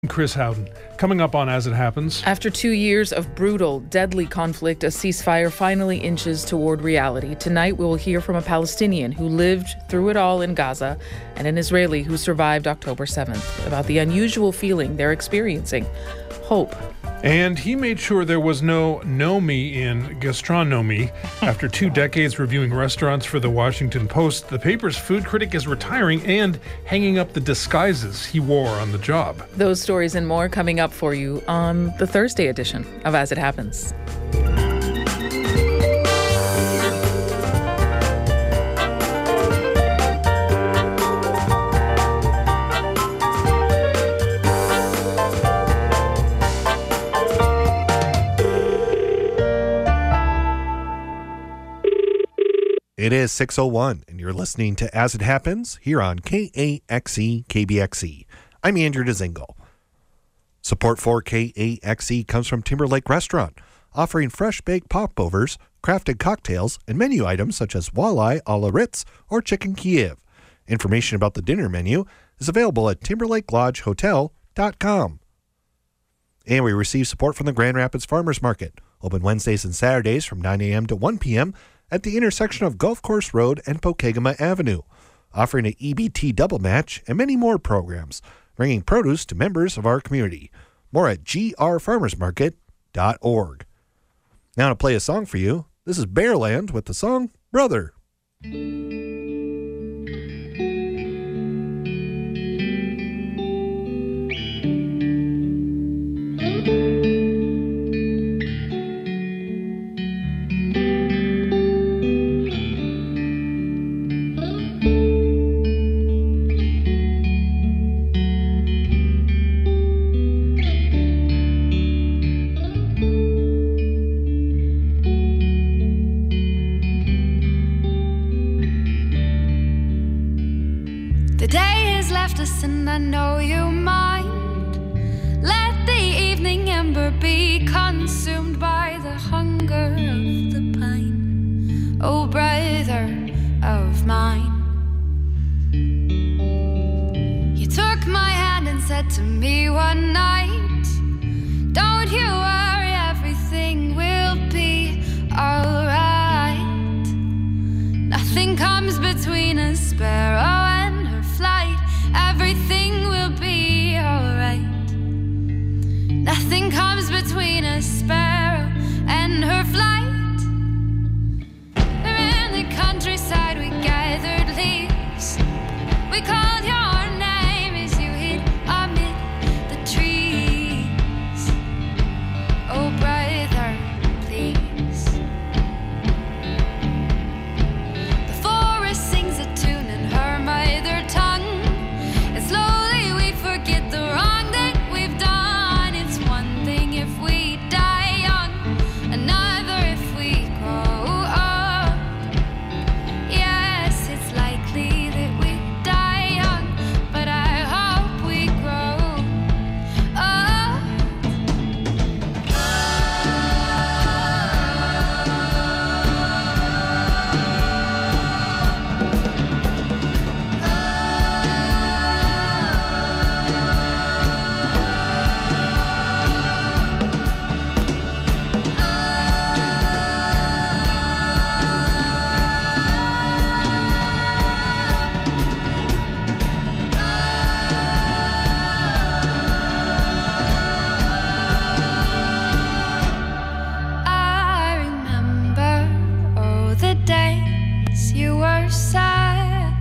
Chris Howden. Coming up on As It Happens. After 2 years of brutal, deadly conflict, a ceasefire finally inches toward reality. Tonight, we will hear from a Palestinian who lived through it all in Gaza and an Israeli who survived October 7th about the unusual feeling they're experiencing. Hope. And he made sure there was no me in gastronomy. After 2 decades reviewing restaurants for the Washington Post, the paper's food critic is retiring and hanging up the disguises he wore on the job. Those stories and more coming up for you on the Thursday edition of As It Happens. It is 6:01, and you're listening to As It Happens here on KAXE KBXE. I'm Andrew DeZingle. Support for KAXE comes from Timberlake Restaurant, offering fresh-baked popovers, crafted cocktails, and menu items such as walleye a la Ritz or chicken Kiev. Information about the dinner menu is available at TimberlakeLodgeHotel.com. And we receive support from the Grand Rapids Farmers Market, open Wednesdays and Saturdays from 9 a.m. to 1 p.m., at the intersection of Golf Course Road and Pokegama Avenue, offering an EBT double match and many more programs, bringing produce to members of our community. More at grfarmersmarket.org. Now to play a song for you, this is Bearland with the song Brother. And I know you mind. Let the evening ember be consumed by the hunger of the pine, oh brother of mine. You took my hand and said to me one night, don't you worry, everything will be alright. Nothing comes between a sparrow and her flight. Everything will be alright. Nothing comes between a sparrow and her flight. We're in the countryside, we gathered leaves. We called your name as you hid amid the trees. Oh brother, please. The forest sings a tune in her mother tongue. Slowly we forget the wrong that we've done. It's one thing if we die young, another if we grow up. Yes, it's likely that we die young, but I hope we grow up. I remember all the days you were sad,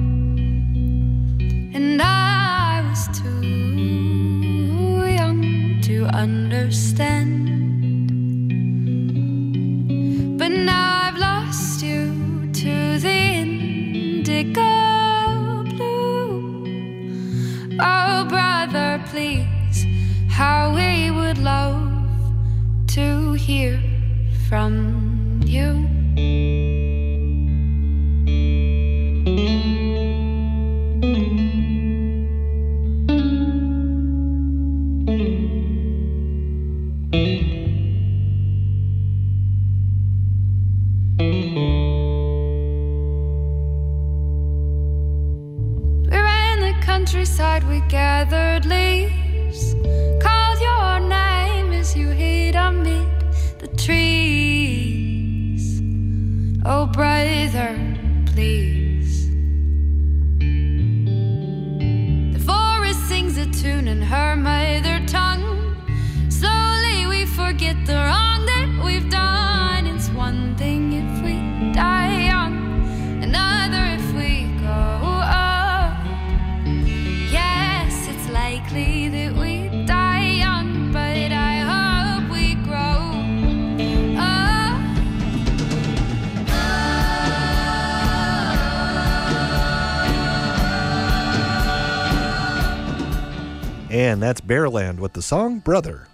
and I was too young to understand. But now I've lost you to the indigo blue. Oh brother, please, how we would love to hear from you. We're in the countryside, we gathered leaves. And that's Bearland with the song Brother.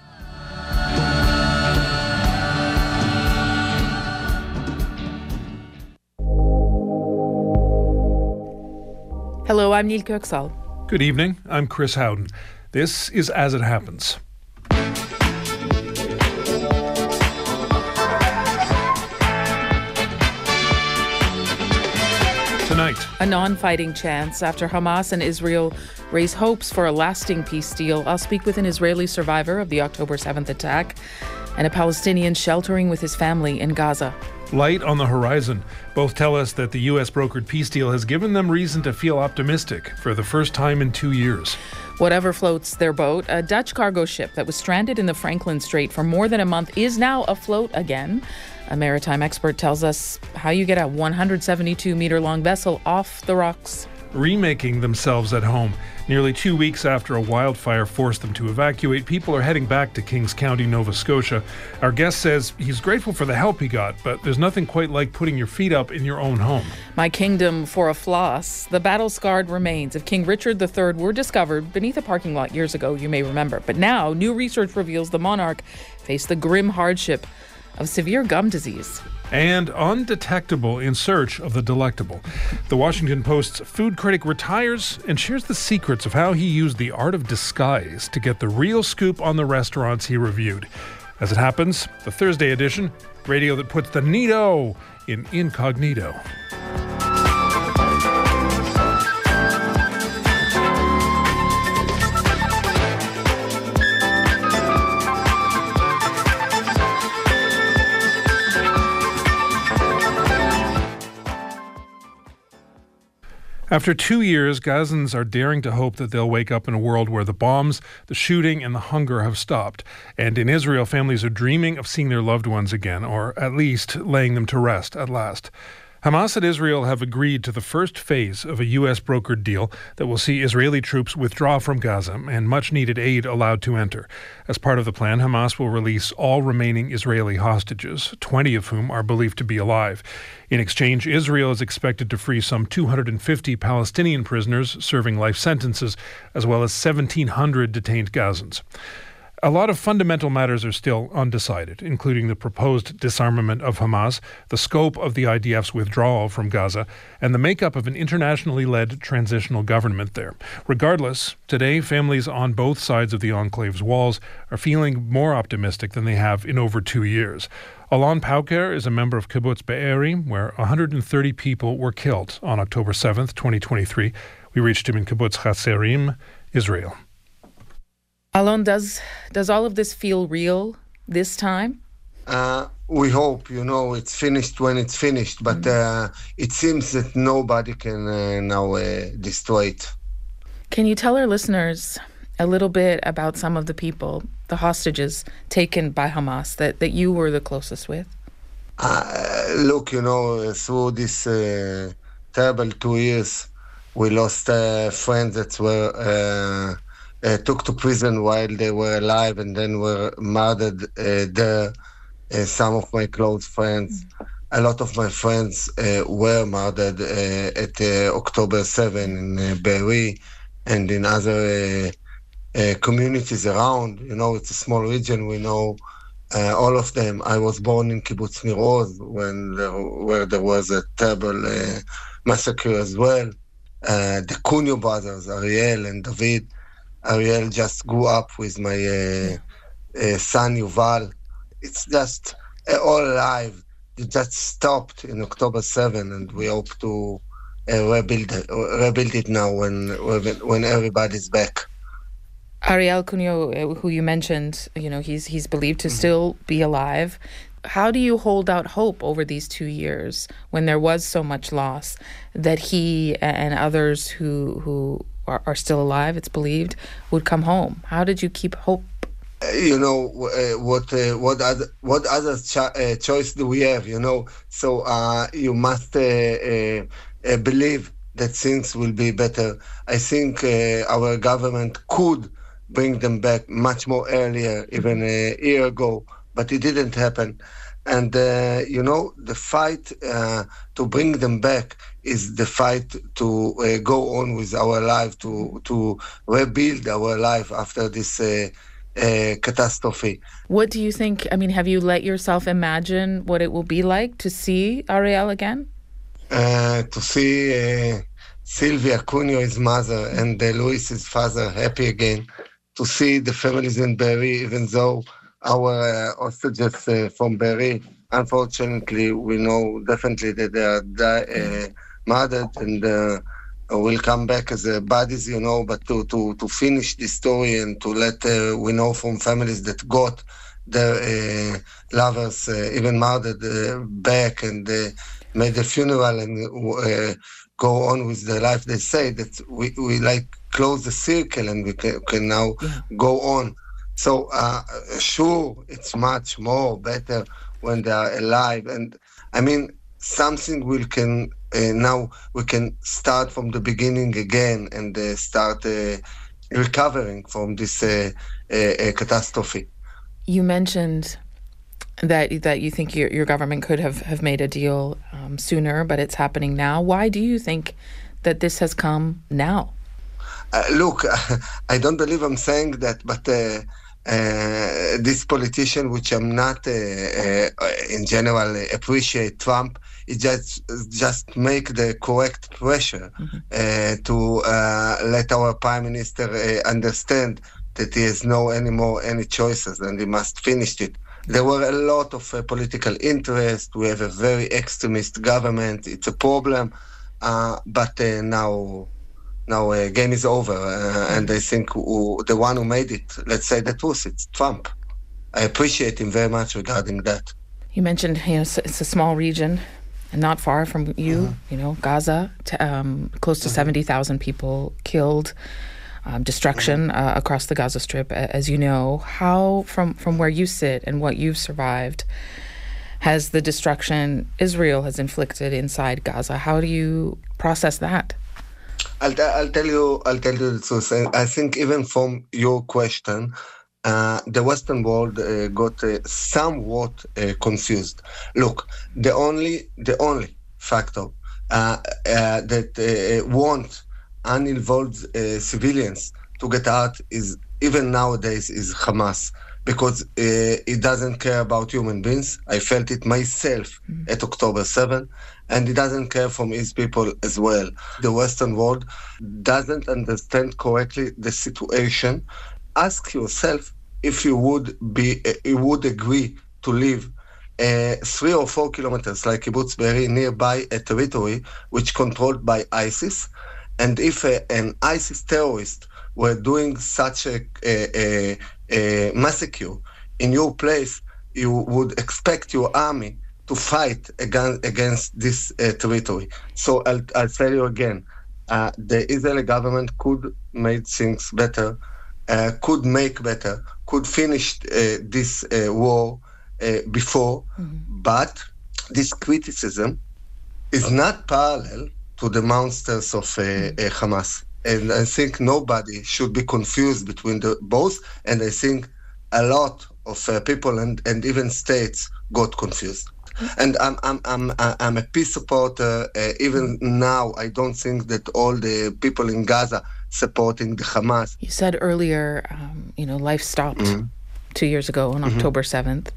Hello, I'm Neil Köksal. Good evening. I'm Chris Howden. This is As It Happens. Tonight, A non-fighting chance after Hamas and Israel raise hopes for a lasting peace deal. I'll speak with an Israeli survivor of the October 7th attack and a Palestinian sheltering with his family in Gaza. light on the horizon. Both tell us that the U.S. brokered peace deal has given them reason to feel optimistic for the first time in 2 years. Whatever floats their boat, a Dutch cargo ship that was stranded in the Franklin Strait for more than a month is now afloat again. A maritime expert tells us how you get a 172-meter-long vessel off the rocks. Remaking themselves at home. Nearly 2 weeks after a wildfire forced them to evacuate, people are heading back to Kings County, Nova Scotia. Our guest says he's grateful for the help he got, but there's nothing quite like putting your feet up in your own home. My kingdom for a floss. The battle-scarred remains of King Richard III were discovered beneath a parking lot years ago, you may remember. But now, new research reveals the monarch faced the grim hardship of severe gum disease. And undetectable in search of the delectable. The Washington Post's food critic retires and shares the secrets of how he used the art of disguise to get the real scoop on the restaurants he reviewed. As it happens, the Thursday edition, radio that puts the neato in incognito. After 2 years, Gazans are daring to hope that they'll wake up in a world where the bombs, the shooting, and the hunger have stopped. And in Israel, families are dreaming of seeing their loved ones again, or at least laying them to rest at last. Hamas and Israel have agreed to the first phase of a U.S. brokered deal that will see Israeli troops withdraw from Gaza and much-needed aid allowed to enter. As part of the plan, Hamas will release all remaining Israeli hostages, 20 of whom are believed to be alive. In exchange, Israel is expected to free some 250 Palestinian prisoners serving life sentences, as well as 1,700 detained Gazans. A lot of fundamental matters are still undecided, including the proposed disarmament of Hamas, the scope of the IDF's withdrawal from Gaza, and the makeup of an internationally led transitional government there. Regardless, today families on both sides of the enclave's walls are feeling more optimistic than they have in over 2 years. Alon Pauker is a member of Kibbutz Be'eri, where 130 people were killed on October 7th, 2023. We reached him in Kibbutz Hatzerim, Israel. Alon, does all of this feel real this time? We hope, it's finished when it's finished, but it seems that nobody can now destroy it. Can you tell our listeners a little bit about some of the people, the hostages taken by Hamas that you were the closest with? Look, through this terrible 2 years, we lost friends that were took to prison while they were alive and then were murdered there. Some of my close friends, a lot of my friends were murdered at October 7 in Be'eri and in other communities around. It's a small region. We know all of them. I was born in Kibbutz Nir Oz where there was a terrible massacre as well. The Cunyo brothers, Ariel and David. Ariel just grew up with my son Yuval. It's just all alive. It just stopped in October 7, and we hope to rebuild it now when everybody's back. Ariel Cunyo, who you mentioned, he's believed to still be alive. How do you hold out hope over these 2 years when there was so much loss that he and others who are still alive, it's believed, would come home? How did you keep hope? What other choice do we have? So you must believe that things will be better. I think our government could bring them back much more earlier, even a year ago, but it didn't happen. And, the fight to bring them back is the fight to go on with our life, to rebuild our life after this catastrophe. What do you think? I mean, have you let yourself imagine what it will be like to see Ariel again? To see Sylvia Cunio, his mother, and Luis, his father, happy again. To see the families in Be'eri, even though our hostages from Be'eri, unfortunately, we know definitely that they are murdered and will come back as bodies, but to finish this story and to let we know from families that got their lovers even murdered back and made a funeral and go on with their life. They say that we like close the circle and we can now go on. So sure, it's much more better when they are alive. And I mean, something now we can start from the beginning again and start recovering from this catastrophe. You mentioned that you think your government could have made a deal sooner, but it's happening now. Why do you think that this has come now? Look, I don't believe I'm saying that, but this politician, which I'm not in general appreciate Trump, it just make the correct pressure to let our prime minister understand that he has no anymore any choices and he must finish it. There were a lot of political interest. We have a very extremist government. It's a problem, but now game is over, and I think the one who made it, let's say the truth, it's Trump. I appreciate him very much regarding that. You mentioned, it's a small region, and not far from you, Gaza, close to 70,000 people killed, destruction across the Gaza Strip, as you know. How, from where you sit and what you've survived, has the destruction Israel has inflicted inside Gaza? How do you process that? I'll tell you the truth. I think even from your question, the Western world got somewhat confused. Look, the only factor that want uninvolved civilians to get out is even nowadays is Hamas, because it doesn't care about human beings. I felt it myself at October 7, and it doesn't care from his people as well. The Western world doesn't understand correctly the situation. Ask yourself if you would agree to live 3 or 4 kilometers, like Kibbutz Be'eri, nearby a territory which controlled by ISIS, and if an ISIS terrorist were doing such a massacre in your place, you would expect your army to fight against this territory. So I'll tell you again, the Israeli government could make things better, could make better, could finish this war before, but this criticism is not parallel to the monsters of Hamas. And I think nobody should be confused between both. And I think a lot of people and even states got confused. And I'm a peace supporter. Even now, I don't think that all the people in Gaza supporting the Hamas. You said earlier, life stopped 2 years ago on October 7th.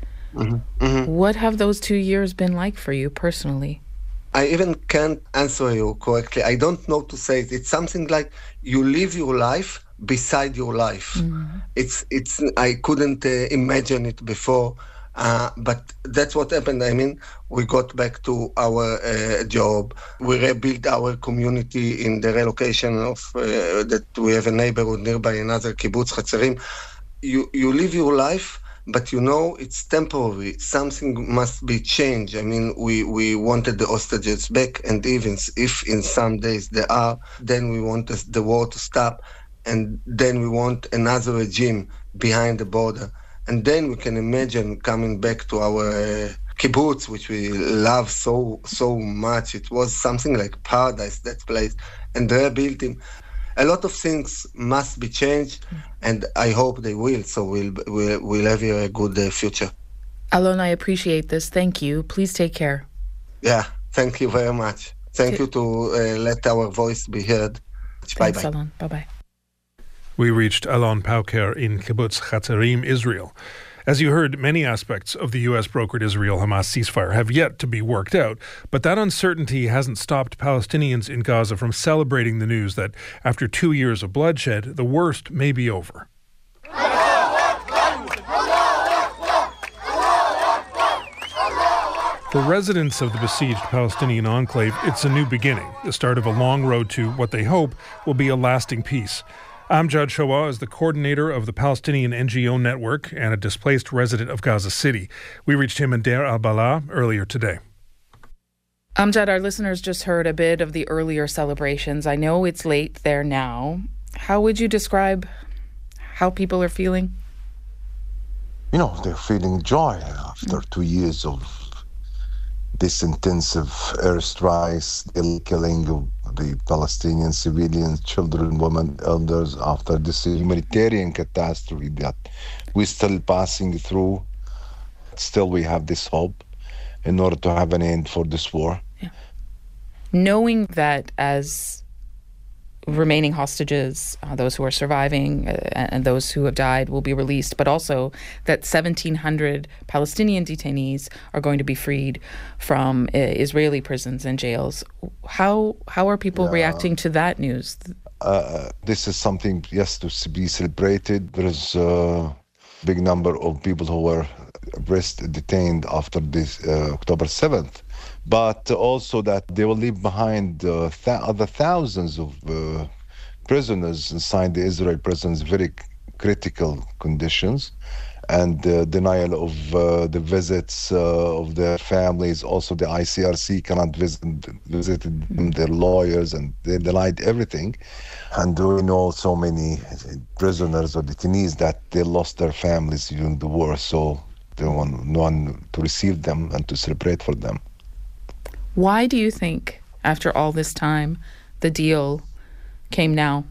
What have those 2 years been like for you personally? I even can't answer you correctly. I don't know to say it. It's something like you live your life beside your life. It's. I couldn't imagine it before, but that's what happened. I mean, we got back to our job. We rebuilt our community in the relocation of that we have a neighborhood nearby, another kibbutz Hatzerim. You live your life, but it's temporary. Something must be changed. I mean, we wanted the hostages back, and even if in some days they are, then we want the war to stop, and then we want another regime behind the border. And then we can imagine coming back to our kibbutz, which we love so much. It was something like paradise, that place, and rebuilding. A lot of things must be changed, and I hope they will. So we'll have a good future. Alon, I appreciate this. Thank you. Please take care. Yeah, thank you very much. Thank you to let our voice be heard. Bye-bye. Thanks, Alon. Bye-bye. We reached Alon Pauker in Kibbutz Chatzerim, Israel. As you heard, many aspects of the U.S.-brokered Israel-Hamas ceasefire have yet to be worked out, but that uncertainty hasn't stopped Palestinians in Gaza from celebrating the news that after 2 years of bloodshed, the worst may be over. For residents of the besieged Palestinian enclave, it's a new beginning, the start of a long road to what they hope will be a lasting peace. Amjad Shawah is the coordinator of the Palestinian NGO network and a displaced resident of Gaza City. We reached him in Deir al-Balah earlier today. Amjad, our listeners just heard a bit of the earlier celebrations. I know it's late there now. How would you describe how people are feeling? They're feeling joy after 2 years of this intensive airstrikes, the killing of the Palestinian civilians, children, women, elders, after this humanitarian catastrophe that we're still passing through. Still, we have this hope in order to have an end for this war. Yeah. Knowing that as remaining hostages, those who are surviving and those who have died will be released, but also that 1,700 Palestinian detainees are going to be freed from Israeli prisons and jails. How are people reacting to that news? This is something, yes, to be celebrated. There is a big number of people who were detained after this October 7th. But also that they will leave behind other thousands of prisoners inside the Israel prisons, very critical conditions, and denial of the visits of their families. Also, the ICRC cannot visit them, their lawyers, and they denied everything. And we know so many prisoners or detainees that they lost their families during the war, so they want no one to receive them and to celebrate for them. Why do you think, after all this time, the deal came now?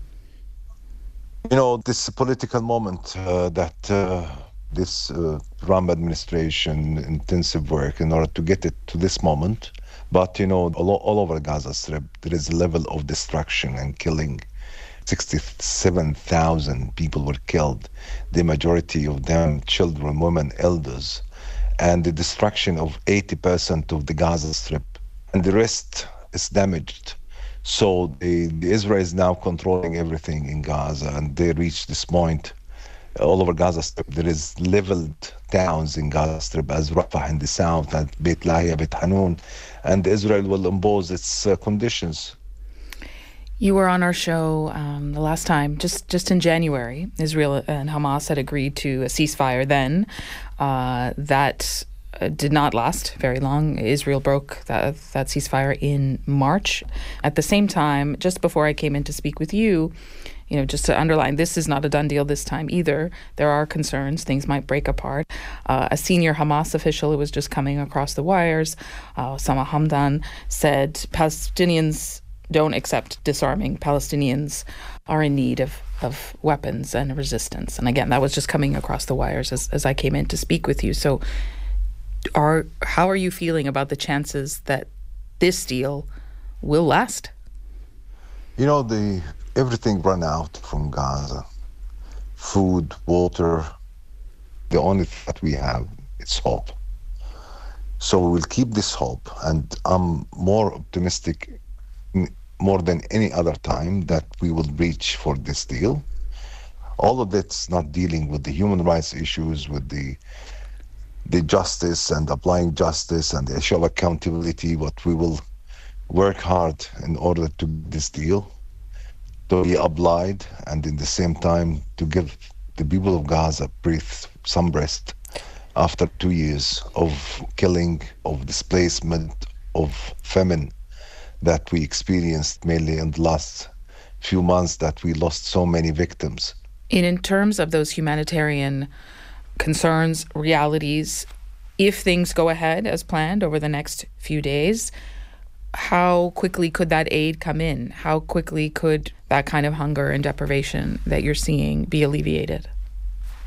This political moment that this Trump administration intensive work in order to get it to this moment. But, all over Gaza Strip, there is a level of destruction and killing. 67,000 people were killed, the majority of them children, women, elders, and the destruction of 80% of the Gaza Strip. And the rest is damaged. So the Israel is now controlling everything in Gaza, and they reached this point all over Gaza Strip. There is leveled towns in Gaza Strip as Rafah in the south, and Beit Lahia, Beit Hanun, and Israel will impose its conditions. You were on our show the last time, just in January. Israel and Hamas had agreed to a ceasefire then. That did not last very long. Israel broke that ceasefire in March. At the same time, just before I came in to speak with you, just to underline, this is not a done deal this time either. There are concerns. Things might break apart. A senior Hamas official who was just coming across the wires, Osama Hamdan, said Palestinians don't accept disarming. Palestinians are in need of weapons and resistance. And again, that was just coming across the wires as I came in to speak with you. So how are you feeling about the chances that this deal will last? Everything ran out from Gaza. Food, water. The only thing that we have is hope. So we'll keep this hope, and I'm more optimistic more than any other time that we will reach for this deal. All of it's not dealing with the human rights issues, with the justice and applying justice and the issue of accountability, but we will work hard in order to get this deal to be applied, and in the same time to give the people of Gaza some rest after 2 years of killing, of displacement, of famine that we experienced mainly in the last few months, that we lost so many victims. In terms of those humanitarian concerns, realities, if things go ahead as planned over the next few days, how quickly could that aid come in? How quickly could that kind of hunger and deprivation that you're seeing be alleviated?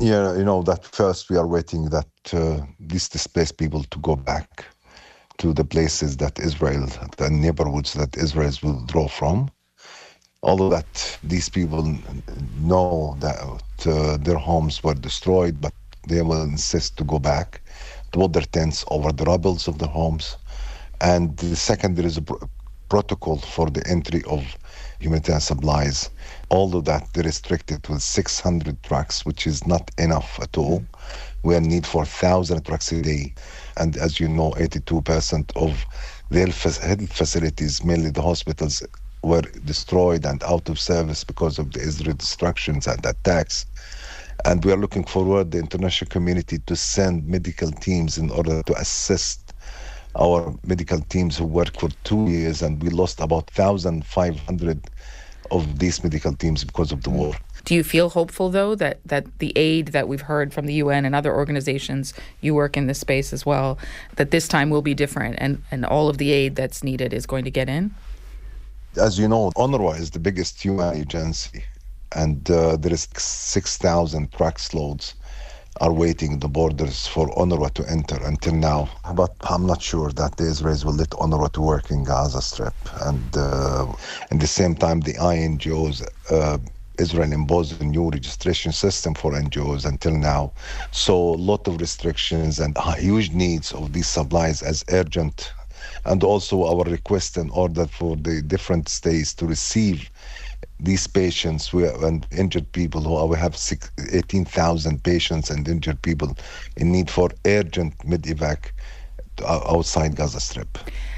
Yeah, that first we are waiting that these displaced people to go back to the places that Israel, the neighborhoods that Israel will withdraw from. Although that these people know that their homes were destroyed, but they will insist to go back, to put their tents over the rubbles of the homes. And the second, there is a protocol for the entry of humanitarian supplies. Although that they're restricted with 600 trucks, which is not enough at all. We need 4,000 trucks a day. And as you know, 82% of the health facilities, mainly the hospitals, were destroyed and out of service because of the Israeli destructions and attacks. And we are looking forward, the international community, to send medical teams in order to assist our medical teams who worked for 2 years, and we lost about 1,500 of these medical teams because of the war. Do you feel hopeful, though, that the aid that we've heard from the UN and other organizations, you work in this space as well, that this time will be different and all of the aid that's needed is going to get in? As you know, UNRWA is the biggest UN agency, and there is 6,000 trucks loads are waiting at the borders for UNRWA to enter until now. But I'm not sure that the Israelis will let UNRWA to work in Gaza Strip. And at the same time, the NGOs, Israel imposed a new registration system for NGOs until now. So a lot of restrictions and huge needs of these supplies as urgent. And also our request in order for the different states to receive these patients and injured people. We have 18,000 patients and injured people in need for urgent mid-evac outside Gaza Strip.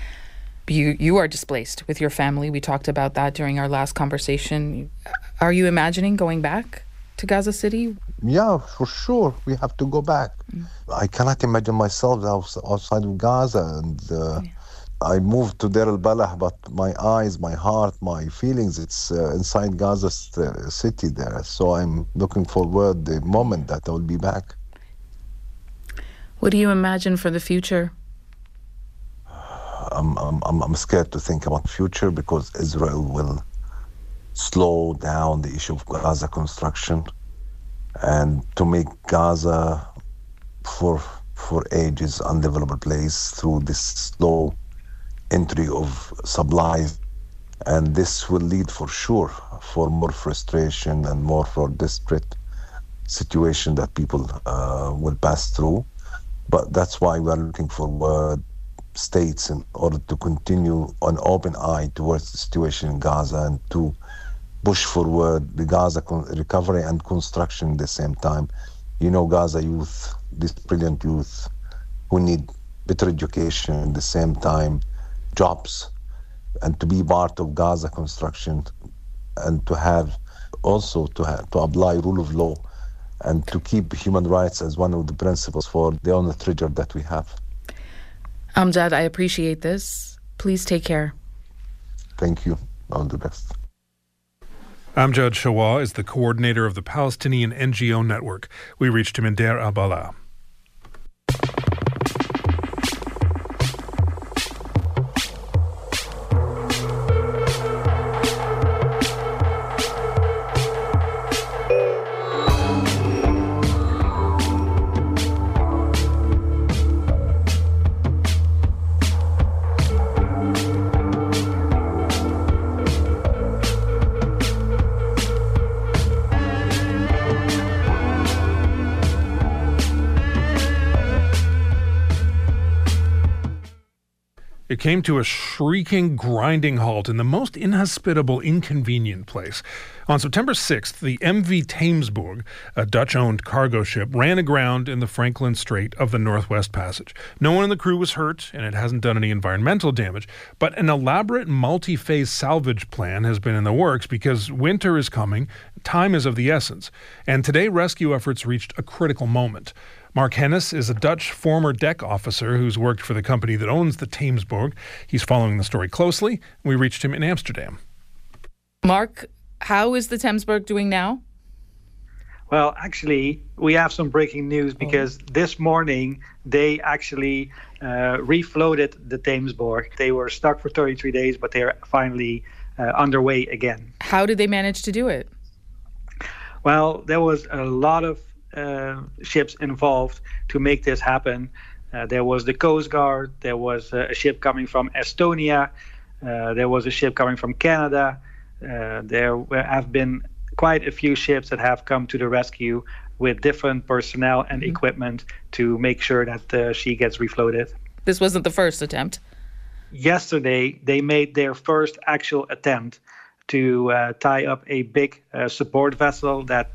You are displaced with your family. We talked about that during our last conversation. Are you imagining going back to Gaza City? Yeah, for sure. We have to go back. I cannot imagine myself outside of Gaza. And I moved to Deir al-Balah, but my eyes, my heart, my feelings, it's inside Gaza City there. So I'm looking forward the moment that I will be back. What do you imagine for the future? I'm scared to think about future because Israel will slow down the issue of Gaza construction and to make Gaza for ages undeveloped place through this slow entry of supplies, and this will lead for sure for more frustration and more for desperate situation that people will pass through. But that's why we are looking forward states in order to continue an open eye towards the situation in Gaza and to push forward the Gaza recovery and construction at the same time. Gaza youth, this brilliant youth who need better education at the same time, jobs, and to be part of Gaza construction, and to have also to apply rule of law and to keep human rights as one of the principles for the only treasure that we have. Amjad, I appreciate this. Please take care. Thank you. All the best. Amjad Shawah is the coordinator of the Palestinian NGO network. We reached him in Deir al-Balah. It came to a shrieking, grinding halt in the most inhospitable, inconvenient place. On September 6th, the MV Thamesburg, a Dutch-owned cargo ship, ran aground in the Franklin Strait of the Northwest Passage. No one in the crew was hurt, and it hasn't done any environmental damage, but an elaborate multi-phase salvage plan has been in the works because winter is coming, time is of the essence, and today rescue efforts reached a critical moment. Mark Hennis is a Dutch former deck officer who's worked for the company that owns the Thamesburg. He's following the story closely. We reached him in Amsterdam. Mark, how is the Thamesburg doing now? Well, actually, we have some breaking news because this morning they actually refloated the Thamesburg. They were stuck for 33 days, but they are finally underway again. How did they manage to do it? Well, there was a lot of ships involved to make this happen. There was the Coast Guard, there was a ship coming from Estonia, there was a ship coming from Canada. There have been quite a few ships that have come to the rescue with different personnel and equipment to make sure that she gets refloated. This wasn't the first attempt. Yesterday, they made their first actual attempt to tie up a big support vessel that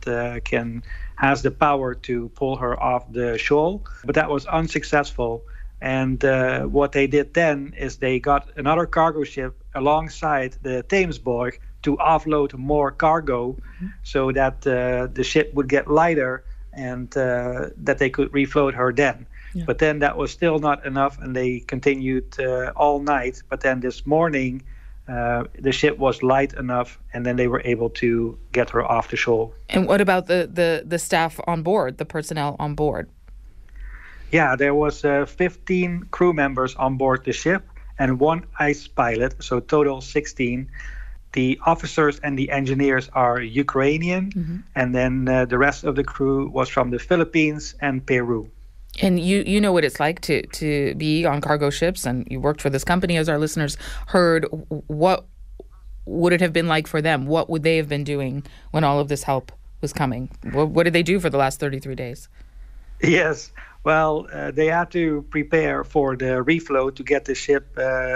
has the power to pull her off the shoal, but that was unsuccessful. And what they did then is they got another cargo ship alongside the Thamesborg to offload more cargo so that the ship would get lighter and that they could refloat her then. Yeah. But then that was still not enough, and they continued all night. But then this morning, the ship was light enough, and then they were able to get her off the shoal. And what about the staff on board, the personnel on board? Yeah, there was 15 crew members on board the ship and 1 ice pilot, so total 16. The officers and the engineers are Ukrainian, and then the rest of the crew was from the Philippines and Peru. And you know what it's like to be on cargo ships, and you worked for this company, as our listeners heard. What would it have been like for them? What would they have been doing when all of this help was coming? What did they do for the last 33 days? Yes, well, they had to prepare for the refloat to get the ship,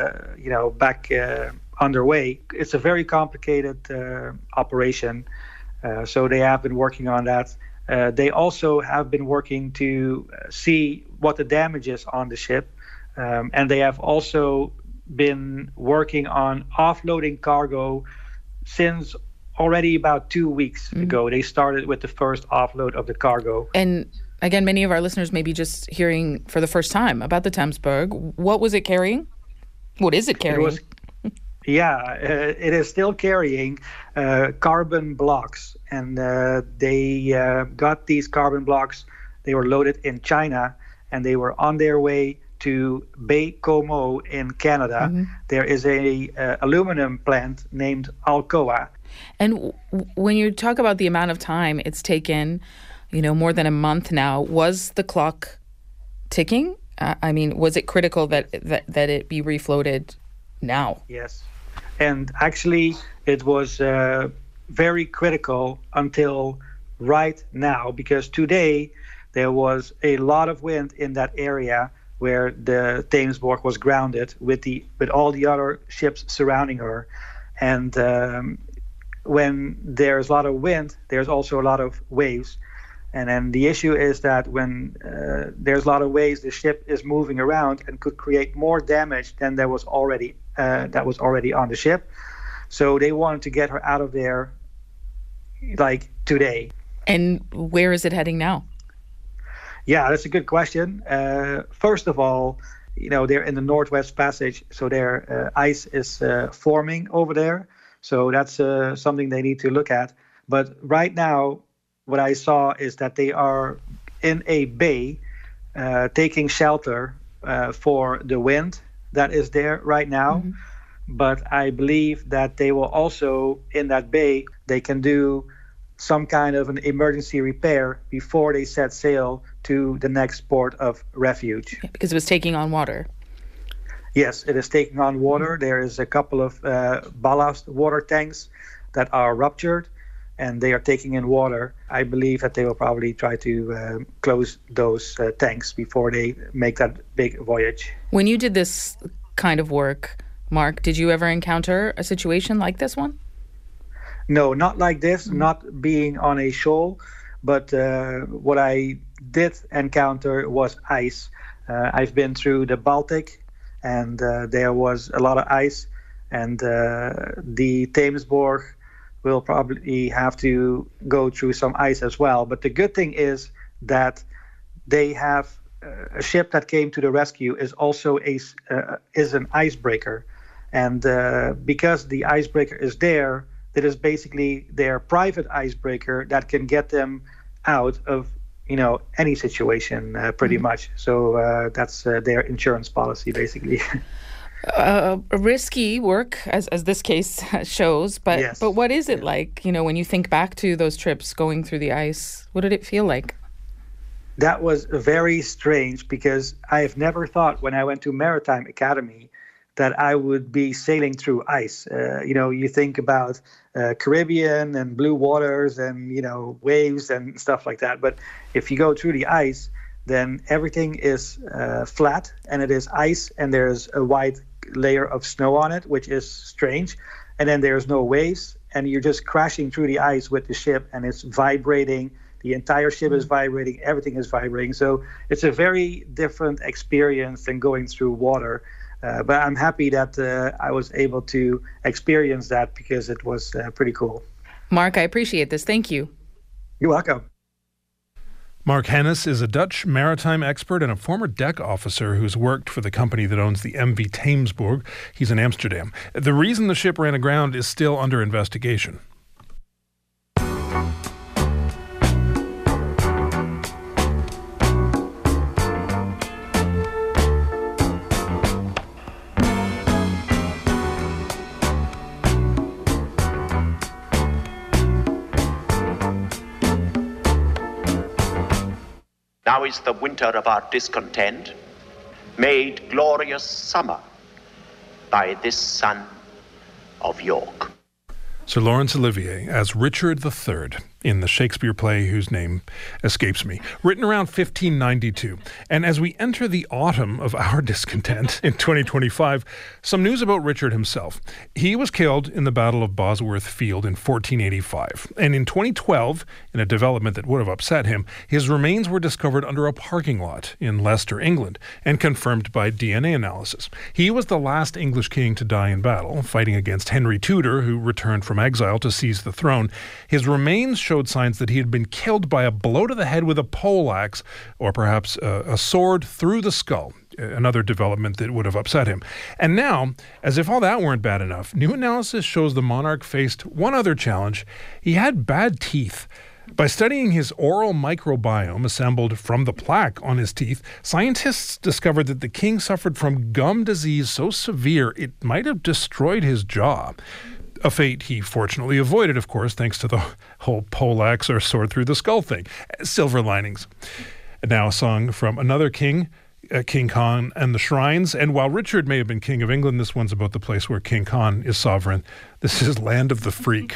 back underway. It's a very complicated operation, so they have been working on that. They also have been working to see what the damage is on the ship, and they have also been working on offloading cargo since already about 2 weeks ago. They started with the first offload of the cargo. And again, many of our listeners may be just hearing for the first time about the Thamesborg. What was it carrying? What is it carrying? It is still carrying carbon blocks, and they got these carbon blocks. They were loaded in China, and they were on their way to Baie-Comeau in Canada. There is a aluminum plant named Alcoa. And when you talk about the amount of time it's taken, more than a month now, was the clock ticking? Was it critical that it be refloated now? Yes. And actually, it was very critical until right now, because today there was a lot of wind in that area where the Thamesborg was grounded with all the other ships surrounding her. And when there's a lot of wind, there's also a lot of waves. And then the issue is that when there's a lot of waves, the ship is moving around and could create more damage than there was already on the ship. So they wanted to get her out of there like today. And where is it heading now? Yeah, that's a good question. First of all, they're in the Northwest Passage, so their ice is forming over there. So that's something they need to look at. But right now, what I saw is that they are in a bay taking shelter for the wind that is there right now. But I believe that they will also, in that bay, they can do some kind of an emergency repair before they set sail to the next port of refuge. Yeah, because it was taking on water. Yes, it is taking on water. There is a couple of ballast water tanks that are ruptured, and they are taking in water. I believe that they will probably try to close those tanks before they make that big voyage. When you did this kind of work, Mark, did you ever encounter a situation like this one? No, not like this, not being on a shoal. But what I did encounter was ice. I've been through the Baltic, and there was a lot of ice. And the Thamesborg will probably have to go through some ice as well. But the good thing is that they have a ship that came to the rescue is also is an icebreaker. And because the icebreaker is there, it is basically their private icebreaker that can get them out of any situation pretty much. So that's their insurance policy, basically. Risky work, as this case shows, but yes. But what is it like? When you think back to those trips going through the ice, what did it feel like? that was very strange because I have never thought when I went to Maritime Academy that I would be sailing through ice. You think about Caribbean and blue waters and, waves and stuff like that. But if you go through the ice, then everything is flat and it is ice and there's a white layer of snow on it, which is strange. And then there's no waves and you're just crashing through the ice with the ship and it's vibrating. The entire ship is vibrating. Everything is vibrating. So it's a very different experience than going through water. But I'm happy that I was able to experience that because it was pretty cool. Mark, I appreciate this. Thank you. You're welcome. Mark Hennis is a Dutch maritime expert and a former deck officer who's worked for the company that owns the MV Thamesborg. He's in Amsterdam. The reason the ship ran aground is still under investigation. Now is the winter of our discontent, made glorious summer by this son of York. Sir Laurence Olivier as Richard III in the Shakespeare play whose name escapes me, written around 1592. And as we enter the autumn of our discontent in 2025, some news about Richard himself. He was killed in the Battle of Bosworth Field in 1485. And in 2012, in a development that would have upset him, his remains were discovered under a parking lot in Leicester, England, and confirmed by DNA analysis. He was the last English king to die in battle, fighting against Henry Tudor, who returned from exile to seize the throne. His remains showed signs that he had been killed by a blow to the head with a poleaxe, or perhaps a sword through the skull, another development that would have upset him. And now, as if all that weren't bad enough, new analysis shows the monarch faced one other challenge. He had bad teeth. By studying his oral microbiome assembled from the plaque on his teeth, scientists discovered that the king suffered from gum disease so severe it might have destroyed his jaw. A fate he fortunately avoided, of course, thanks to the whole poleaxe or sword through the skull thing. Silver linings. And now a song from another king, King Khan and the Shrines. And while Richard may have been king of England, this one's about the place where King Khan is sovereign. This is Land of the Freak.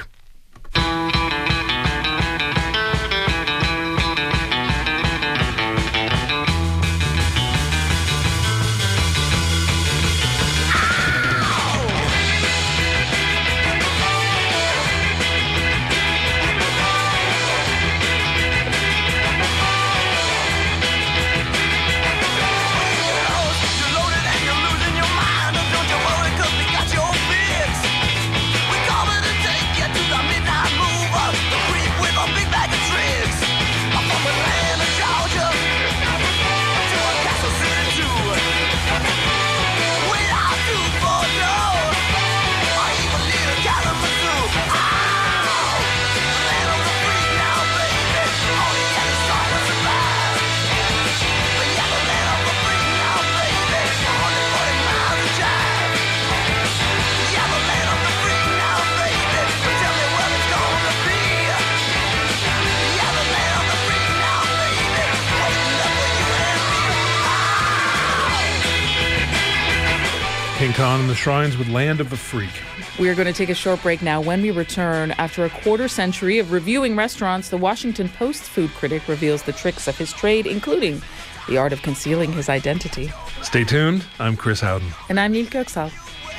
King Khan and the Shrines with Land of the Freak. We are going to take a short break now. When we return, after a quarter century of reviewing restaurants, the Washington Post food critic reveals the tricks of his trade, including the art of concealing his identity. Stay tuned. I'm Chris Howden. And I'm Neil Kirksall.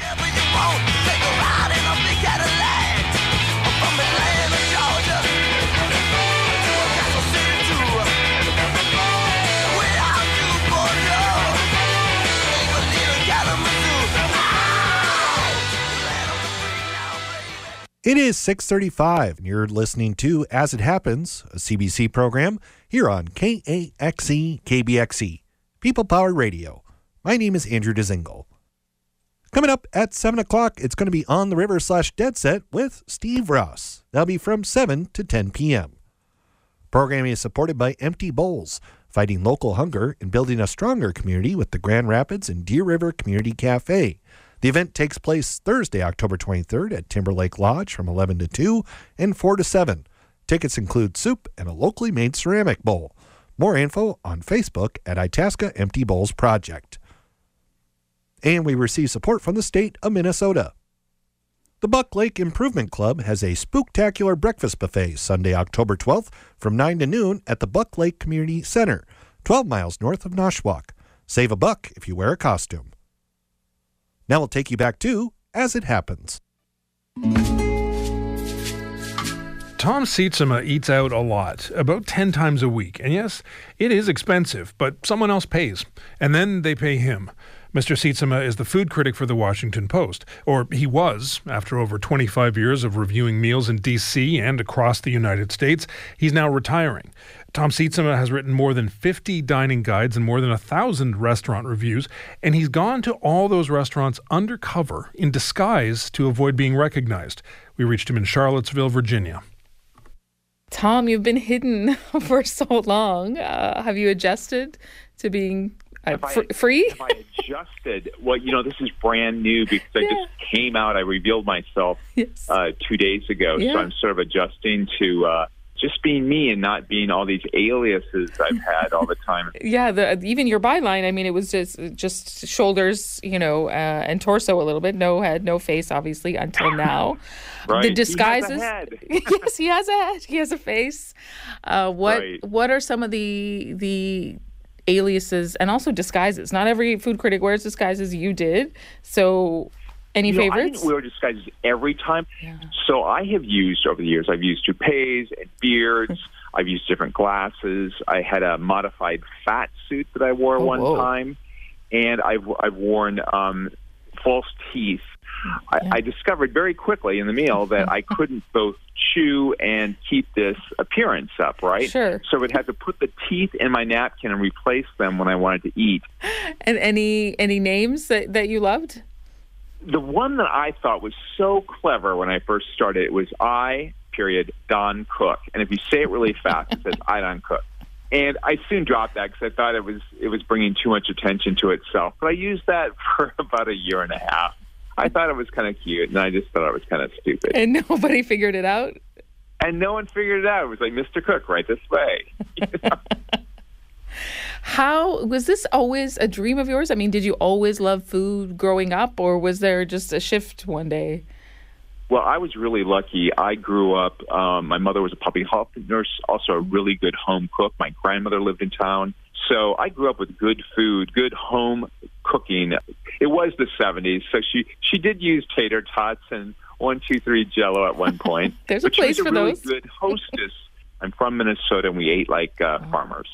It is 6:35, and you're listening to As It Happens, a CBC program here on KAXE KBXE, People Power Radio. My name is Andrew Dzingel. Coming up at 7 o'clock, it's going to be On the River / Dead Set with Steve Ross. That'll be from 7 to 10 p.m. Programming is supported by Empty Bowls, fighting local hunger and building a stronger community with the Grand Rapids and Deer River Community Cafe. The event takes place Thursday, October 23rd at Timberlake Lodge from 11 to 2 and 4 to 7. Tickets include soup and a locally made ceramic bowl. More info on Facebook at Itasca Empty Bowls Project. And we receive support from the state of Minnesota. The Buck Lake Improvement Club has a spooktacular breakfast buffet Sunday, October 12th from 9 to noon at the Buck Lake Community Center, 12 miles north of Noshwak. Save $1 if you wear a costume. Now we'll take you back to As It Happens. Tom Sietsema eats out a lot, about 10 times a week. And yes, it is expensive, but someone else pays. And then they pay him. Mr. Sietsema is the food critic for the Washington Post, or he was, after over 25 years of reviewing meals in D.C. and across the United States. He's now retiring. Tom Sietsema has written more than 50 dining guides and more than 1,000 restaurant reviews, and he's gone to all those restaurants undercover, in disguise, to avoid being recognized. We reached him in Charlottesville, Virginia. Tom, you've been hidden for so long. Have you adjusted to being free? Have I adjusted? Well, this is brand new because I just came out. I revealed myself 2 days ago. So I'm sort of adjusting to just being me and not being all these aliases I've had all the time. Even your byline, I mean, it was just shoulders, and torso a little bit. No head, no face, obviously, until now. Right. The disguises. He has a head. Yes, he has a head. He has a face. What are some of the aliases and also disguises? Not every food critic wears disguises. You did. So any favorites? I didn't wear disguises every time. Yeah. So I have used, over the years, I've used toupees and beards. I've used different glasses. I had a modified fat suit that I wore one time. And I've worn false teeth. I discovered very quickly in the meal that I couldn't both chew and keep this appearance up, right? Sure. So I would have to put the teeth in my napkin and replace them when I wanted to eat. And any names that you loved? The one that I thought was so clever when I first started, it was Don Cook. And if you say it really fast, it says I Don Cook. And I soon dropped that because I thought it was bringing too much attention to itself. But I used that for about a year and a half. I thought it was kind of cute, and I just thought it was kind of stupid. And nobody figured it out? And no one figured it out. It was like, Mr. Cook, right this way. How was this always a dream of yours? I mean, did you always love food growing up, or was there just a shift one day? Well, I was really lucky. I grew up, my mother was a public health nurse, also a really good home cook. My grandmother lived in town. So I grew up with good food, good home cooking. It was the 70s, so she did use tater tots and 1, 2, 3 Jell-O at one point. There's a place for those. She was a really good hostess. I'm from Minnesota, and we ate like farmers.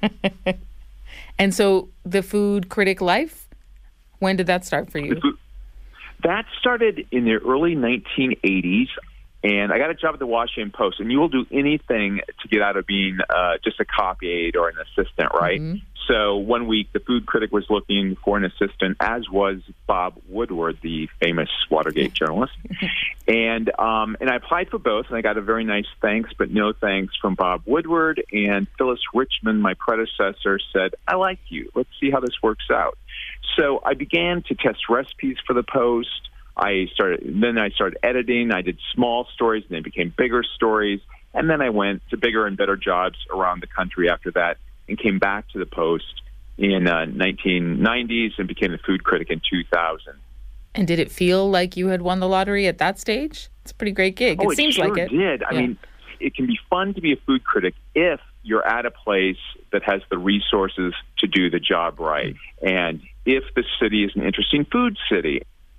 And so the food critic life, when did that start for you? That started in the early 1980s. And I got a job at the Washington Post, and you will do anything to get out of being just a copy aide or an assistant, right? Mm-hmm. So one week, the food critic was looking for an assistant, as was Bob Woodward, the famous Watergate journalist. And I applied for both, and I got a very nice thanks, but no thanks from Bob Woodward. And Phyllis Richmond, my predecessor, said, I like you. Let's see how this works out. So I began to test recipes for the Post. I started editing. I did small stories, and they became bigger stories. And then I went to bigger and better jobs around the country after that and came back to the Post in 1990s and became the food critic in 2000. And did it feel like you had won the lottery at that stage? It's a pretty great gig. It seems sure like it. Did. I mean, it can be fun to be a food critic if you're at a place that has the resources to do the job right. And if the city is an interesting food city.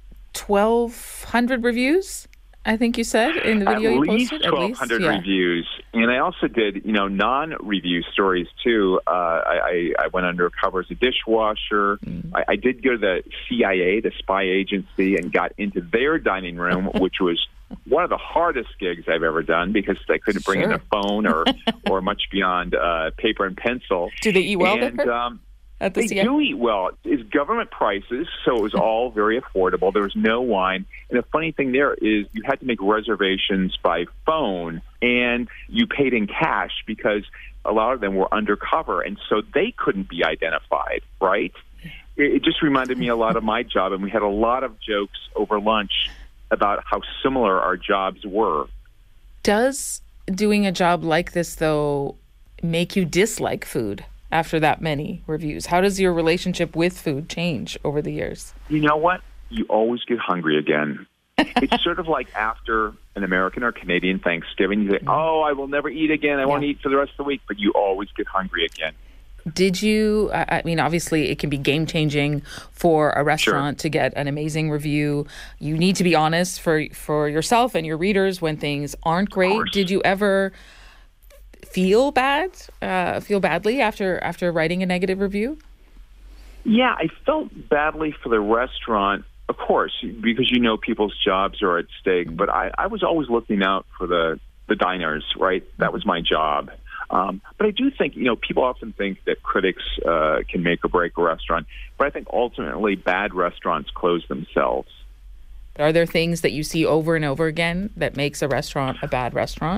1,200 reviews, I think you said in the video you posted. At least 1,200 reviews. And I also did, non-review stories too. I went undercover as a dishwasher. I did go to the CIA, the spy agency, and got into their dining room, which was one of the hardest gigs I've ever done because I couldn't bring in a phone or much beyond paper and pencil. Do they eat well there? They do eat well. It's government prices, so it was all very affordable. There was no wine. And the funny thing there is you had to make reservations by phone, and you paid in cash because a lot of them were undercover, and so they couldn't be identified, right? It just reminded me a lot of my job, and we had a lot of jokes over lunch about how similar our jobs were. Does doing a job like this, though, make you dislike food after that many reviews? How does your relationship with food change over the years? You know what? You always get hungry again. It's sort of like after an American or Canadian Thanksgiving, you say, oh, I will never eat again. I won't eat for the rest of the week, but you always get hungry again. Did you, I mean, obviously it can be game-changing for a restaurant to get an amazing review. You need to be honest for yourself and your readers when things aren't great. Did you ever feel badly after writing a negative review? Yeah, I felt badly for the restaurant, of course, because people's jobs are at stake. But I was always looking out for the diners, right? That was my job. But I do think, people often think that critics can make or break a restaurant. But I think ultimately bad restaurants close themselves. Are there things that you see over and over again that makes a restaurant a bad restaurant?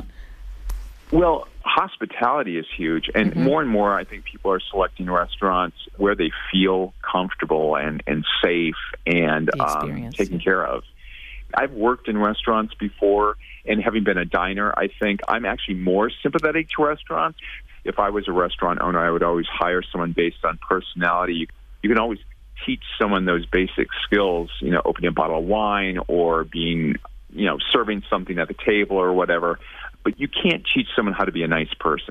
Well, hospitality is huge. And more, I think people are selecting restaurants where they feel comfortable and safe and taken care of. I've worked in restaurants before, and having been a diner, I think I'm actually more sympathetic to restaurants. If I was a restaurant owner, I would always hire someone based on personality. You can always teach someone those basic skills, opening a bottle of wine or being, serving something at the table or whatever. But you can't teach someone how to be a nice person.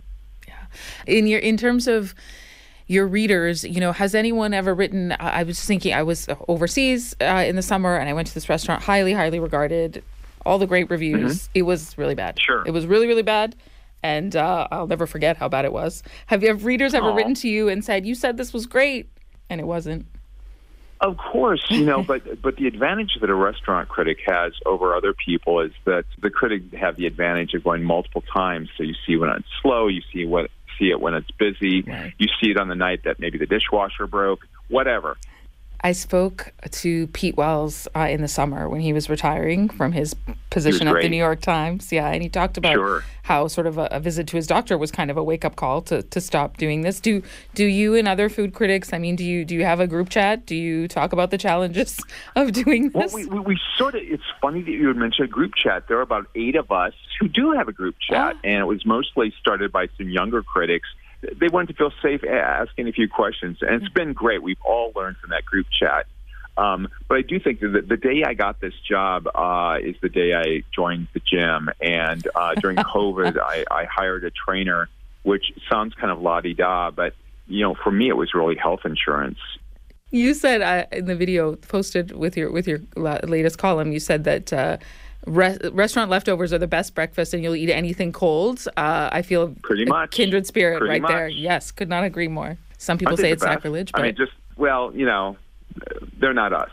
Yeah. In terms of your readers, has anyone ever written, I was thinking, I was overseas in the summer and I went to this restaurant, highly, highly regarded, all the great reviews. It was really bad. Sure. It was really, really bad. And I'll never forget how bad it was. Have readers ever written to you and said, you said this was great, and it wasn't? Of course, but the advantage that a restaurant critic has over other people is that the critic have the advantage of going multiple times. So you see when it's slow, you see it when it's busy, you see it on the night that maybe the dishwasher broke, whatever. I spoke to Pete Wells in the summer when he was retiring from his position at the New York Times. Yeah, and he talked about how sort of a visit to his doctor was kind of a wake-up call to stop doing this. Do you and other food critics, I mean, do you have a group chat? Do you talk about the challenges of doing this? Well, we sort of, it's funny that you would mention a group chat. There are about 8 of us who do have a group chat, and it was mostly started by some younger critics. They wanted to feel safe asking a few questions, and it's been great. We've all learned from that group chat. But I do think that the day I got this job is the day I joined the gym. And during COVID, I hired a trainer, which sounds kind of la-di-da, but, for me, it was really health insurance. You said in the video posted with your latest column, you said that restaurant leftovers are the best breakfast and you'll eat anything cold. I feel pretty much kindred spirit pretty right much. There. Yes, could not agree more. Some people say it's sacrilege, but they're not us.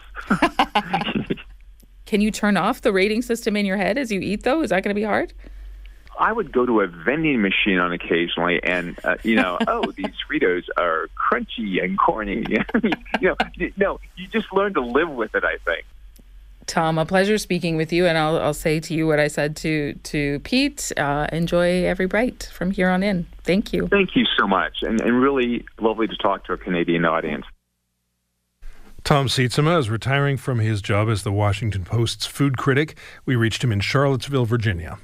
Can you turn off the rating system in your head as you eat, though? Is that going to be hard? I would go to a vending machine on occasionally and, these Fritos are crunchy and corny. No, you just learn to live with it, I think. Tom, a pleasure speaking with you, and I'll say to you what I said to Pete. Enjoy every bite from here on in. Thank you. Thank you so much, and really lovely to talk to a Canadian audience. Tom Sietsema is retiring from his job as the Washington Post's food critic. We reached him in Charlottesville, Virginia.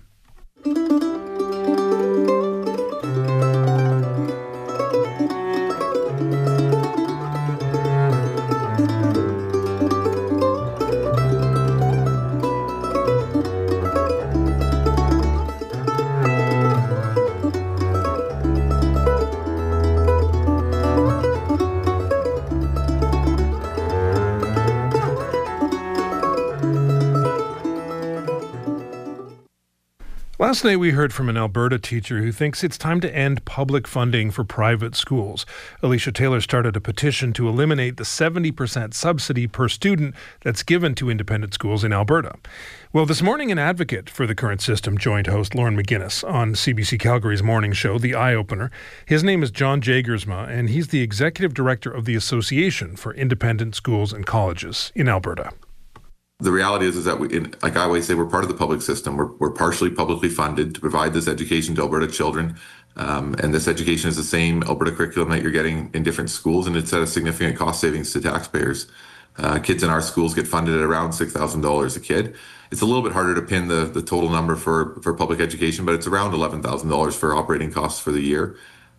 Last night we heard from an Alberta teacher who thinks it's time to end public funding for private schools. Alicia Taylor started a petition to eliminate the 70% subsidy per student that's given to independent schools in Alberta. Well, this morning an advocate for the current system joined host Lauren McGuinness on CBC Calgary's morning show, The Eye Opener. His name is John Jagersma, and he's the executive director of the Association for Independent Schools and Colleges in Alberta. The reality is that like I always say, we're part of the public system. We're partially publicly funded to provide this education to Alberta children. And this education is the same Alberta curriculum that you're getting in different schools, and it's at a significant cost savings to taxpayers. Kids in our schools get funded at around $6,000 a kid. It's a little bit harder to pin the total number for public education, but it's around $11,000 for operating costs for the year.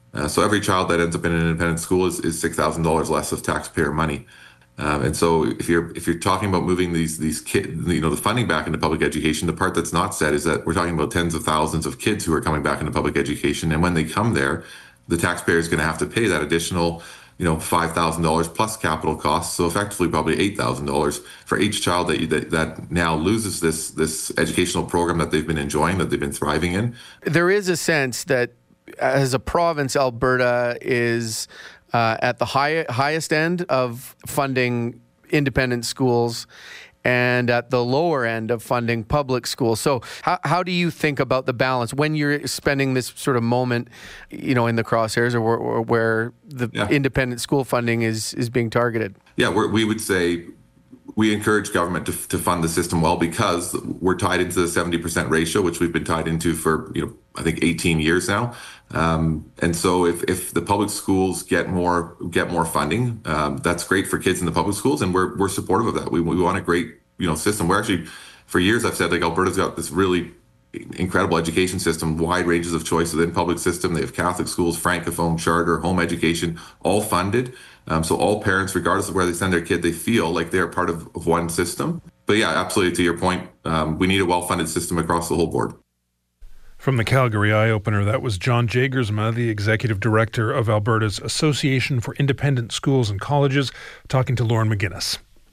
So every child that ends up in an independent school is $6,000 less of taxpayer money. And so if you're talking about moving these kids, the funding back into public education, the part that's not said is that we're talking about tens of thousands of kids who are coming back into public education. And when they come there, the taxpayer is going to have to pay that additional, $5,000 plus capital costs. So effectively probably $8,000 for each child that now loses this educational program that they've been enjoying, that they've been thriving in. There is a sense that as a province, Alberta is at the highest end of funding independent schools and at the lower end of funding public schools. So how do you think about the balance when you're spending this sort of moment, in the crosshairs or where the independent school funding is being targeted? Yeah, we would say we encourage government to fund the system well, because we're tied into the 70% ratio, which we've been tied into for, I think 18 years now. And so if the public schools get more funding, that's great for kids in the public schools, and we're supportive of that. We want a great system. We're actually, for years I've said, Alberta's got this really incredible education system, wide ranges of choice within public system. They have Catholic schools, Francophone, charter, home education, all funded. So all parents, regardless of where they send their kid, they feel like they're part of one system. But yeah, absolutely, to your point, we need a well-funded system across the whole board. From the Calgary Eye-Opener, that was John Jagersma, the Executive Director of Alberta's Association for Independent Schools and Colleges, talking to Lauren McGinnis.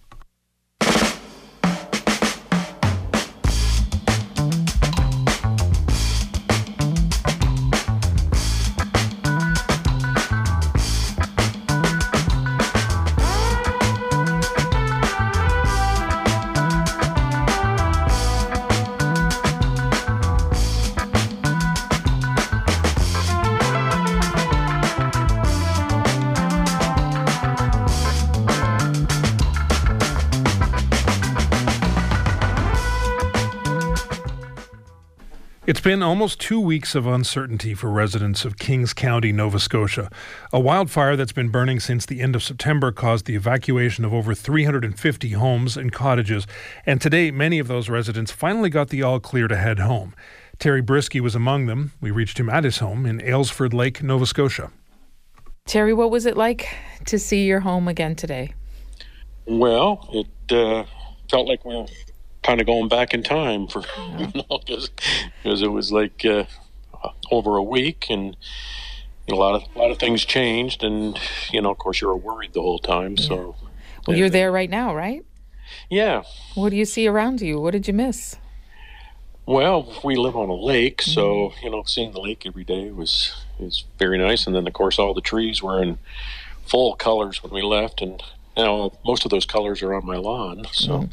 It's been almost 2 weeks of uncertainty for residents of Kings County, Nova Scotia. A wildfire that's been burning since the end of September caused the evacuation of over 350 homes and cottages, and today many of those residents finally got the all clear to head home. Terry Brisky was among them. We reached him at his home in Aylesford Lake, Nova Scotia. Terry, what was it like to see your home again today? Well, it felt like we were kind of going back in time for because it was like over a week, and a lot of things changed, and of course you were worried the whole time. Yeah. So well, you're there right now, right? Yeah. What do you see around you? What did you miss? Well, we live on a lake, so seeing the lake every day is very nice. And then of course all the trees were in full colors when we left, and now most of those colors are on my lawn, so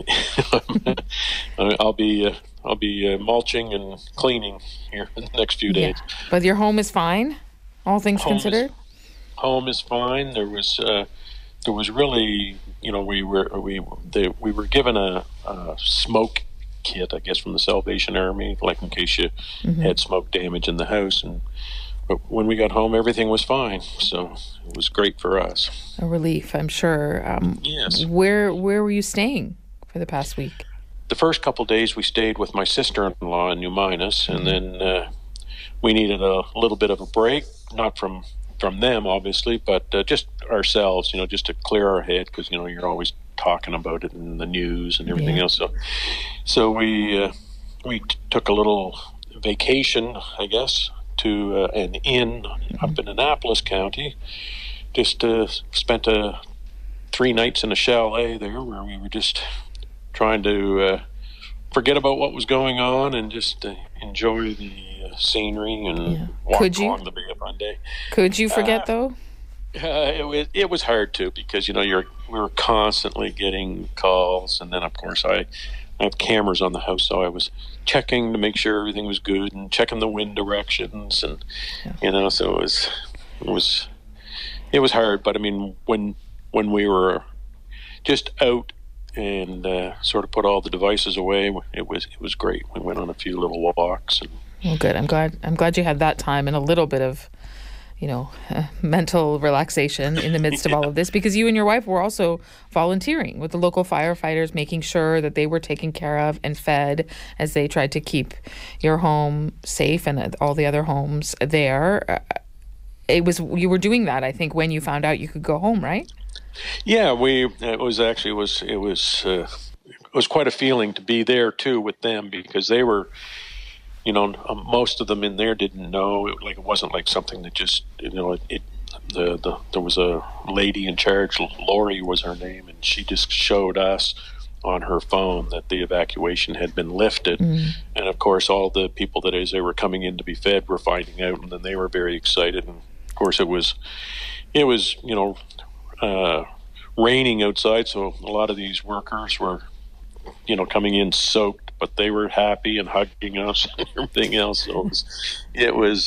I'll be mulching and cleaning here in the next few days. Yeah. But your home is fine, all things considered. Home is fine. There was really we were given a smoke kit, I guess, from the Salvation Army, like in case you had smoke damage in the house, but when we got home, everything was fine, so it was great for us. A relief, I'm sure. Yes. Where were you staying for the past week? The first couple of days we stayed with my sister-in-law in New Minas, and then we needed a little bit of a break, not from them, obviously, but just ourselves, just to clear our head, because, you're always talking about it in the news and everything else. So we took a little vacation, I guess, to an inn up in Annapolis County. Just spent 3 nights in a chalet there, where we were just trying to forget about what was going on and just enjoy the scenery and walk along the Bay of Fundy. Could you forget though? It was hard to, because we were constantly getting calls, and then of course I have cameras on the house, so I was checking to make sure everything was good and checking the wind directions, and so it was hard. But I mean, when we were just out and sort of put all the devices away, it was great. We went on a few little walks. Well, good. I'm glad you had that time and a little bit of mental relaxation in the midst of all of this, because you and your wife were also volunteering with the local firefighters, making sure that they were taken care of and fed as they tried to keep your home safe and all the other homes there. you were doing that, I think, when you found out you could go home, right? Yeah, it was quite a feeling to be there too with them, because they were, most of them in there didn't know. It wasn't like something that just, there was a lady in charge, Lori was her name, and she just showed us on her phone that the evacuation had been lifted. And of course, all the people that as they were coming in to be fed were finding out, and then they were very excited. And of course, it was raining outside, so a lot of these workers were, coming in soaked, but they were happy and hugging us and everything else. So it was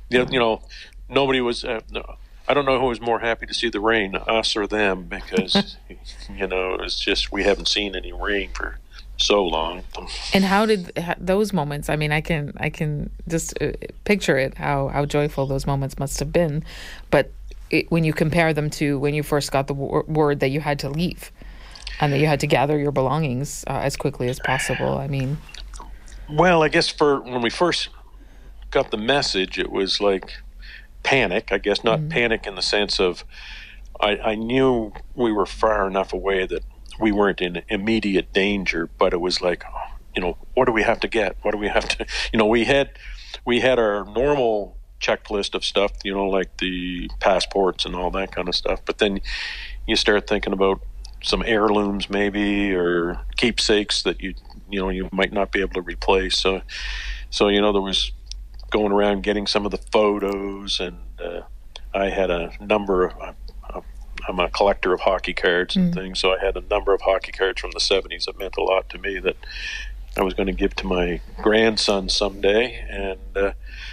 nobody was. I don't know who was more happy to see the rain, us or them, because it was just we haven't seen any rain for so long. And how did those moments? I mean, I can just picture it, how joyful those moments must have been, but when you compare them to when you first got the word that you had to leave and that you had to gather your belongings as quickly as possible, I mean. Well, I guess when we first got the message, it was like panic, I guess, not panic in the sense of I knew we were far enough away that we weren't in immediate danger, but it was like, what do we have to get? What do we have to, we had our normal checklist of stuff, like the passports and all that kind of stuff. But then you start thinking about some heirlooms maybe, or keepsakes that you might not be able to replace. So there was going around getting some of the photos, and I had a number of, I'm a collector of hockey cards and things, so I had a number of hockey cards from the 70s that meant a lot to me that I was going to give to my grandson someday. And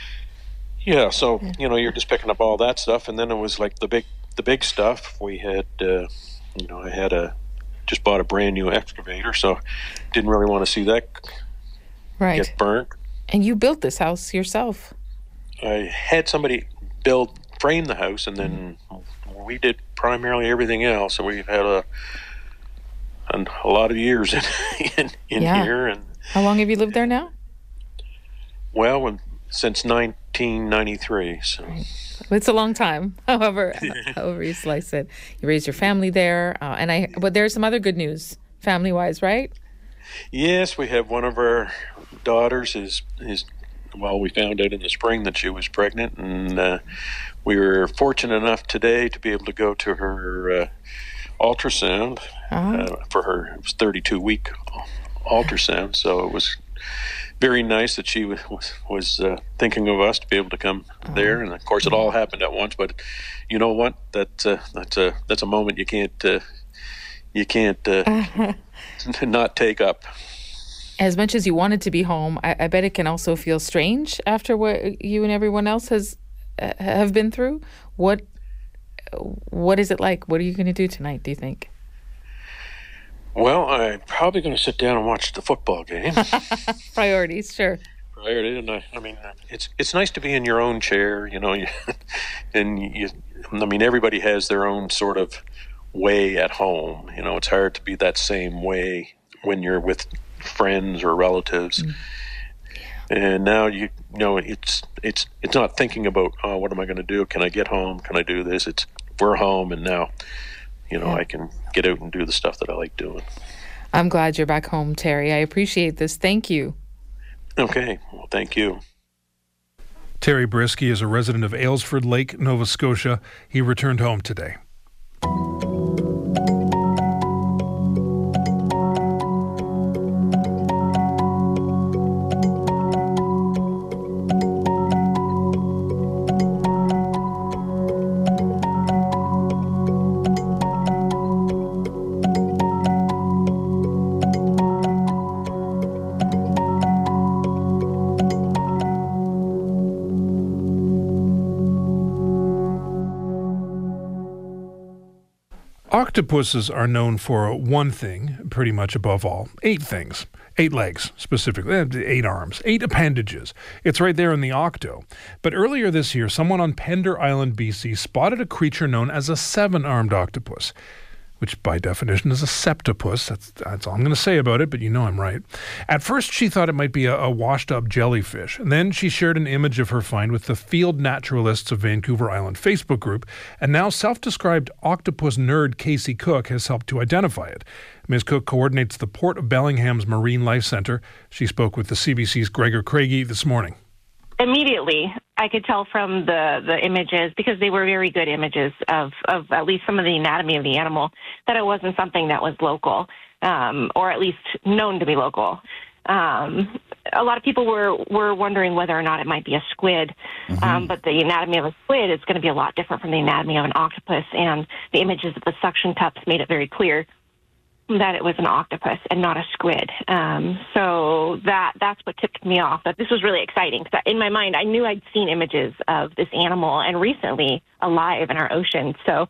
so you're just picking up all that stuff, and then it was like the big stuff. We had I just bought a brand new excavator, so didn't really want to see that get burnt. And you built this house yourself. I had somebody frame the house, and then we did primarily everything else. So we've had a lot of years in here. And how long have you lived there now? Well, since 1993. So it's a long time. However you slice it, you raised your family there, but there's some other good news family-wise, right? Yes, we have one of our daughters we found out in the spring that she was pregnant, and we were fortunate enough today to be able to go to her ultrasound for her. It was 32-week ultrasound, so it was very nice that she was thinking of us to be able to come there. And of course, it all happened at once. But you know what? That's a moment you can't not take up. As much as you wanted to be home, I bet it can also feel strange after what you and everyone else have been through. What is it like? What are you going to do tonight, do you think? Well, I'm probably going to sit down and watch the football game. Priorities, sure. Priority, and I mean, it's nice to be in your own chair, everybody has their own sort of way at home. It's hard to be that same way when you're with friends or relatives. And now it's not thinking about, what am I going to do? Can I get home? Can I do this? We're home, and now I can get out and do the stuff that I like doing. I'm glad you're back home, Terry. I appreciate this. Thank you. Okay. Well, thank you. Terry Brisky is a resident of Aylesford Lake, Nova Scotia. He returned home today. Octopuses are known for one thing, pretty much above all. 8 things. 8 legs, specifically. 8 arms. 8 appendages. It's right there in the octo. But earlier this year, someone on Pender Island, BC, spotted a creature known as a 7-armed octopus. which by definition is a septopus. That's all I'm going to say about it, but you know I'm right. At first, she thought it might be a washed-up jellyfish, and then she shared an image of her find with the Field Naturalists of Vancouver Island Facebook group, and now self-described octopus nerd Casey Cook has helped to identify it. Ms. Cook coordinates the Port of Bellingham's Marine Life Centre. She spoke with the CBC's Gregor Craigie this morning. Immediately, I could tell from the images, because they were very good images of at least some of the anatomy of the animal, that it wasn't something that was local, or at least known to be local. A lot of people were wondering whether or not it might be a squid, but the anatomy of a squid is going to be a lot different from the anatomy of an octopus, and the images of the suction cups made it very clear that it was an octopus and not a squid. So that's what tipped me off, that this was really exciting. Because in my mind, I knew I'd seen images of this animal and recently alive in our ocean. So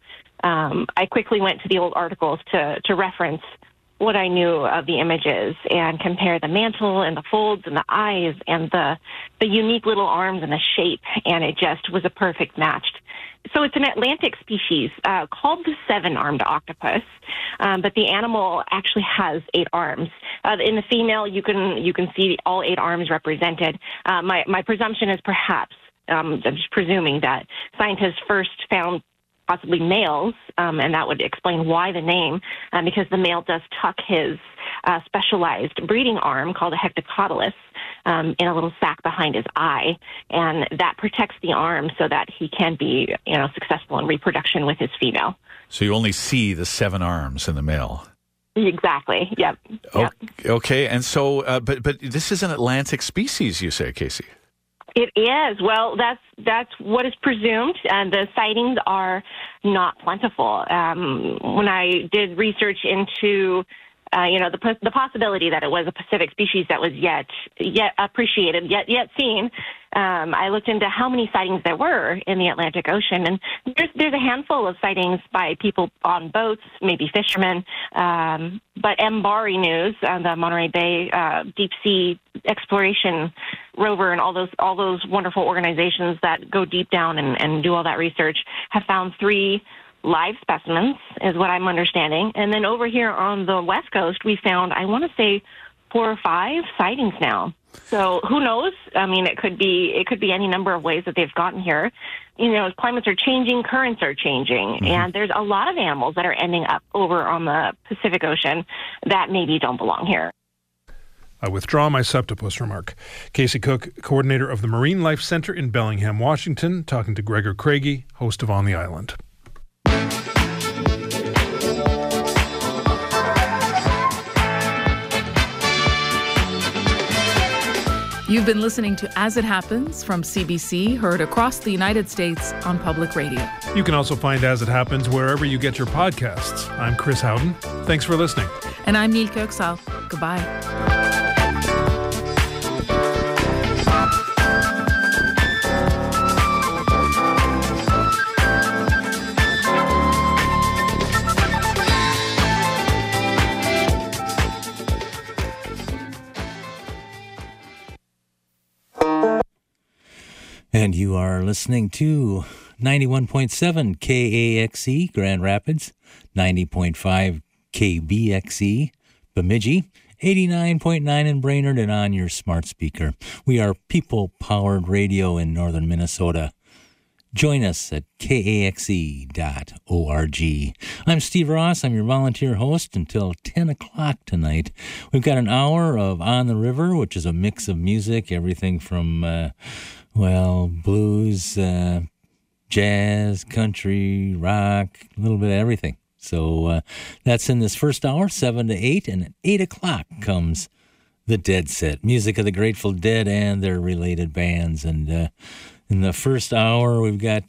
I quickly went to the old articles to reference what I knew of the images and compare the mantle and the folds and the eyes and the unique little arms and the shape, and it just was a perfect match. So it's an Atlantic species called the seven-armed octopus, but the animal actually has 8 arms. In the female, you can see all 8 arms represented. My presumption is perhaps, I'm just presuming that scientists first found possibly males, and that would explain why the name, because the male does tuck his specialized breeding arm called a hectocotylus in a little sac behind his eye, and that protects the arm so that he can be, successful in reproduction with his female. So you only see the 7 arms in the male. Exactly. Yep. Okay, and so, but this is an Atlantic species, you say, Casey? It is. Well, that's what is presumed, and the sightings are not plentiful. When I did research into, the possibility that it was a Pacific species that was yet appreciated, yet seen, I looked into how many sightings there were in the Atlantic Ocean, and there's a handful of sightings by people on boats, maybe fishermen. But MBARI News, the Monterey Bay Deep Sea Exploration Rover, and all those wonderful organizations that go deep down and do all that research, have found 3 live specimens, is what I'm understanding. And then over here on the West Coast, we found, I want to say, 4 or 5 sightings now. So who knows? I mean, it could be any number of ways that they've gotten here. Climates are changing, currents are changing, and there's a lot of animals that are ending up over on the Pacific Ocean that maybe don't belong here. I withdraw my septopus remark. Casey Cook, coordinator of the Marine Life Centre in Bellingham, Washington, talking to Gregor Craigie, host of On the Island. You've been listening to As It Happens from CBC, heard across the United States on public radio. You can also find As It Happens wherever you get your podcasts. I'm Chris Howden. Thanks for listening. And I'm Nilke Oksal. Goodbye. And you are listening to 91.7 KAXE Grand Rapids, 90.5 KBXE Bemidji, 89.9 in Brainerd, and on your smart speaker. We are people-powered radio in northern Minnesota. Join us at kaxe.org. I'm Steve Ross. I'm your volunteer host until 10 o'clock tonight. We've got an hour of On the River, which is a mix of music, everything from, blues, jazz, country, rock, a little bit of everything. So that's in this first hour, 7 to 8, and at 8 o'clock comes the Dead Set, music of the Grateful Dead and their related bands. And in the first hour, we've got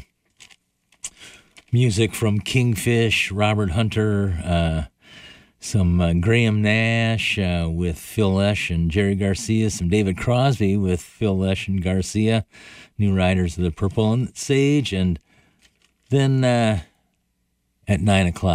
music from Kingfish, Robert Hunter, some Graham Nash with Phil Lesh and Jerry Garcia, some David Crosby with Phil Lesh and Garcia, New Riders of the Purple Sage, and then at 9 o'clock,